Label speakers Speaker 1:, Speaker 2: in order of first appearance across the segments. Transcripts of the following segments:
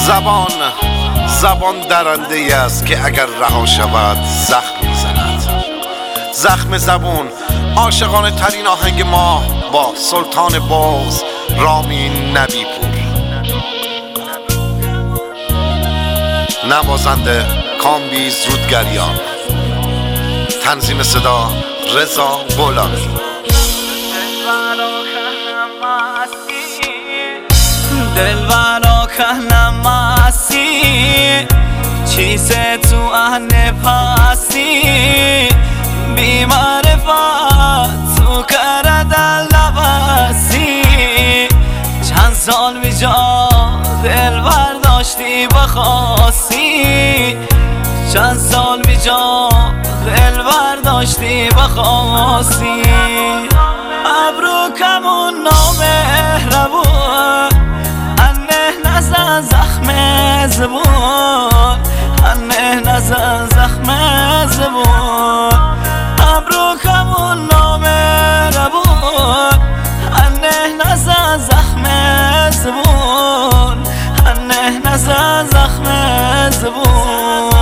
Speaker 1: زبان درنده است که اگر رها شود زخم میزند. زخم زبون عاشقانه ترین آهنگ ما با سلطان بغض رامین نبی‌پور. نوازنده کامبیز رودگریان. تنظیم صدا رضا بولانی.
Speaker 2: دلبرا کنم مستی چیزه تو اهن پستی بی معرفت تو کره دل نبستی. چند سال بی جا دل برداشتی بخواستی. چند سال بی جا دل برداشتی بخواستی. ابرو کمون نامهربون نزن زخم زبون انه نزن زخم زبون. ابرو کمون نامهربون انه نزن زخم زبون انه نزن زخم زبون.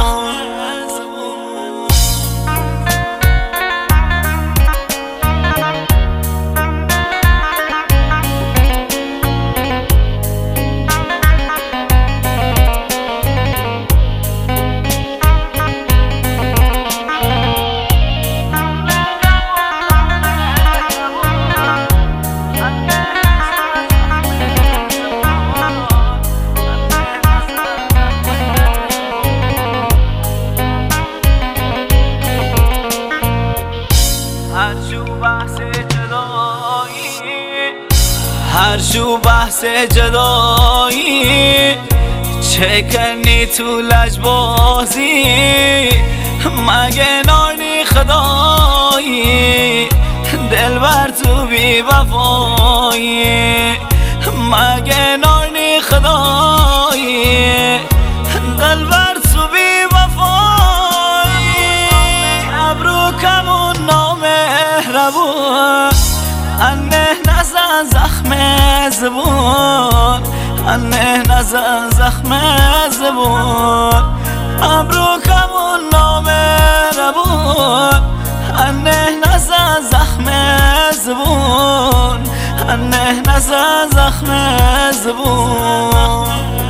Speaker 2: هر جو بحث جدایی چه کنی تو لجبازی مگه نانی خدایی دل بر تو بی وفایی مگه نانی خدایی دل بر تو بی وفایی. ابرو کمون نامهربون انه نزن زخم زبون انه نزن زخم زبون. ابرو کمون نامهربون انه نزن زخم زبون انه نزن زخم زبون.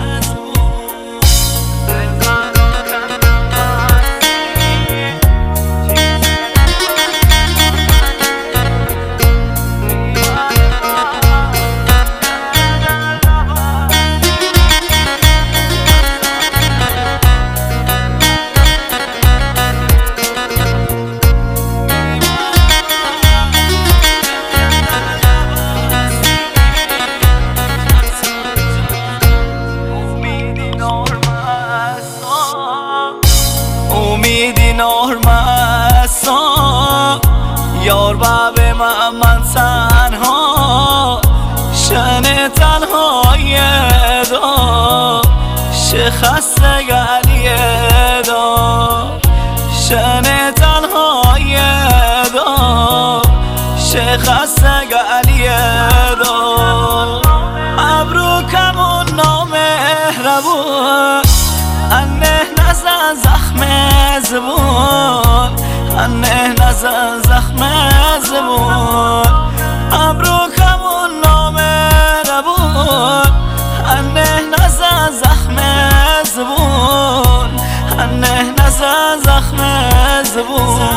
Speaker 2: امیدی نارمسا یار باب من تنها شن تنهای دا شخص گلیه دا شن تنهای دا شخص گلیه دا. ابرو کمون نامهربون انه نزن زخم زبون انه نزن زخم زبون. ابرو کمون نامهربون انه نزن زخم زبون انه نزن زخم زبون.